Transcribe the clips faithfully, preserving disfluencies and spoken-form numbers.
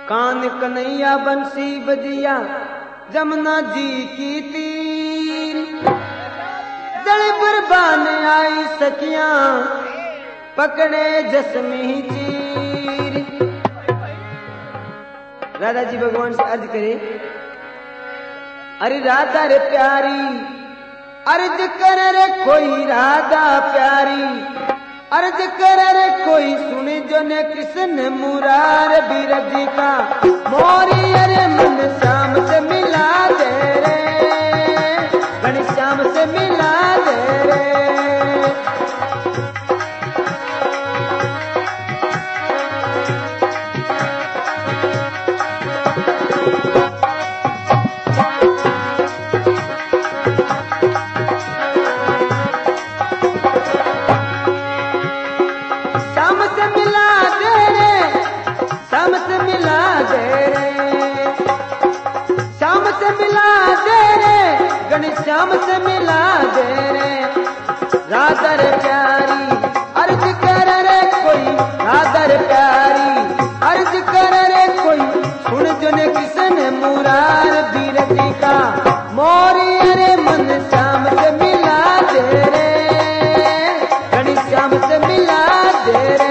कान कन्हैया बंसी बजिया जमुना जी की तीर, जड़ बरबान आई सखियां पकड़े जसमी चीर। राधा जी भगवान से अर्ज करे, अरे राधा रे प्यारी अर्ज कर रे कोई राधा प्यारी, अर्ज कर रे कोई सुने जो ने कृष्ण मुरार बीरजी का मोरी। अरे मन श्याम से मिला दे रे, घन श्याम से मिला दे रे। श्याम से मिला दे रे राधा रे प्यारी, अर्ज कर रे कोई राधा रे प्यारी, अर्ज कर रे कोई सुन जो ने कृष्ण मुरार बीरजी का मोरी। अरे मन श्याम से मिला दे रे, घन श्याम से मिला दे रे।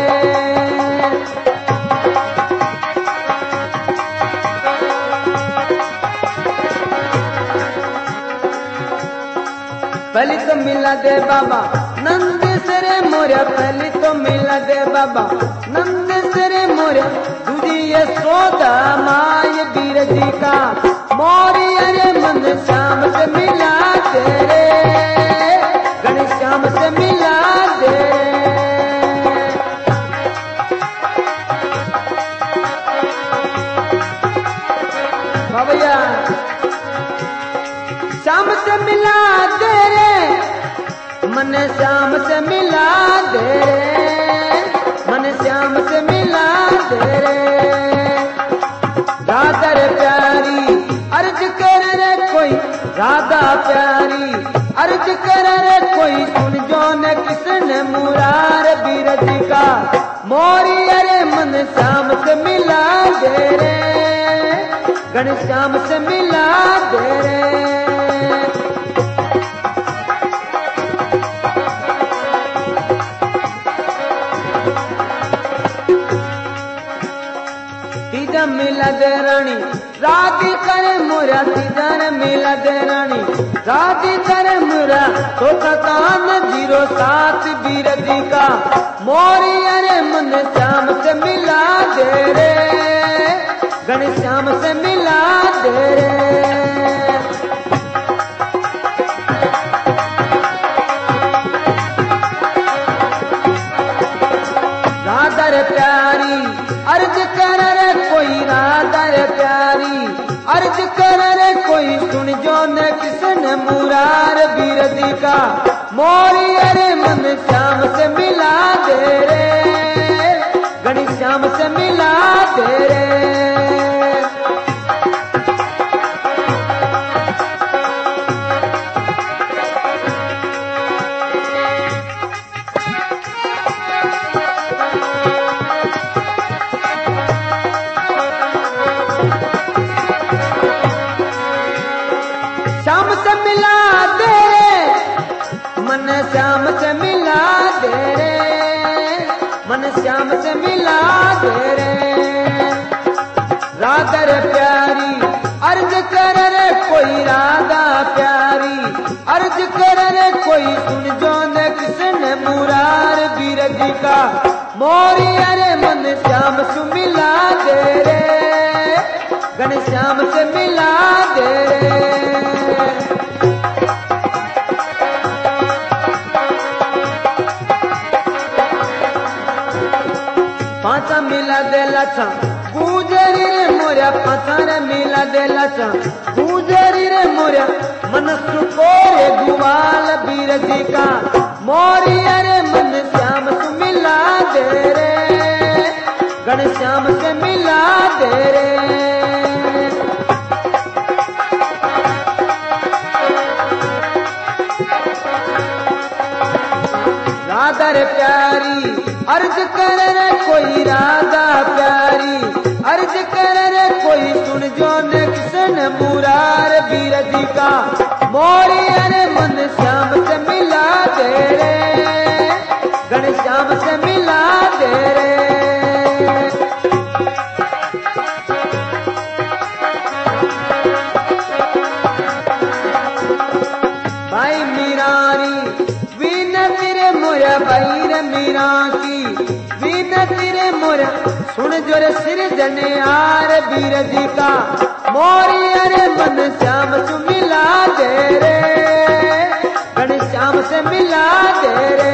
पहली तो मिला दे बाबा नंद सरे मोरिया, पहली तो मिला दे बाबा नंद सरे मोरिया, दूजी ये सोदा माय बीरजी का मोरी। अरे मन श्याम से मिला दे रे, घन श्याम से मिला दे बाबा। श्याम से मिला दे रे, मन श्याम से मिला दे रे, मन श्याम से मिला दे रे। राधा रे प्यारी अर्ज कर रे कोई राधा प्यारी, अर्ज कर रे कोई सुन जो ने कृष्ण मुरार बीरजी का मोरी। अरे मन श्याम से मिला दे रे, घन श्याम से मिला दे रे। तीजा मिला दे रानी राधी करे मुरा, तीजा ने मिला दे रानी राधी करे मुरा, चौथा कान जीरो सात बीरजी का मोरी। अरे मन श्याम से मिला दे रे, घन श्याम से मिला दे रे। राधा रे प्यारी अर्ज कर रे कोई राधा रे प्यारी, अर्ज कर रे कोई सुन जो ने कृष्ण मुरार बीरजी का मोरी। अरे मन श्याम से मिला दे रे, घन श्याम से मिला दे रे। श्याम से मिला दे रे, मन श्याम से मिला दे रे, मन श्याम से मिला दे रे। राधा रे प्यारी अर्ज कर रे कोई राधा प्यारी, अर्ज कर रे कोई सुन जो ने कृष्ण मुरार बीरजी का मोरी। अरे मन श्याम से मिला दे रे, घन श्याम से मिला दे रे। पांचा मिला दे लचा गुजरी रे मोरिया, पांचा रे मिला दे लचा गुजरी रे मोरिया, मन सुको रे गुवाल बीरजी का मोरी। अरे मन श्याम से मिला दे रे, घन श्याम से मिला दे रे। राधा रे प्यारी अर्ज कर रे कोई राधा प्यारी, अर्ज कर मुरार बीरज का मोरी अरे मन श्याम से मिला दे रे, घनश्याम से मिला दे रे। भाई मीरारी विनती रे मोरा, भाई रे मीरा की विनती रे मोरा, सुन जो रे सिर जनियार बीरज का मोरी अरे मन श्याम से मिला दे रे, घनश्याम से मिला दे रे।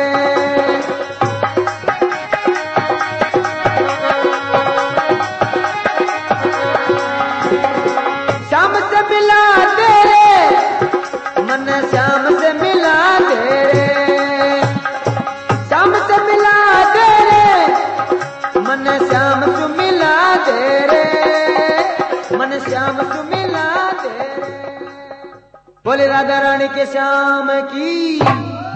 श्याम से मिला दे रे, मन श्याम से मिला दे रे, श्याम से मिला दे रे, मन श्याम से मिला दे रे, मन श्याम से मिला दे रे। बोले राधा रानी के श्याम की।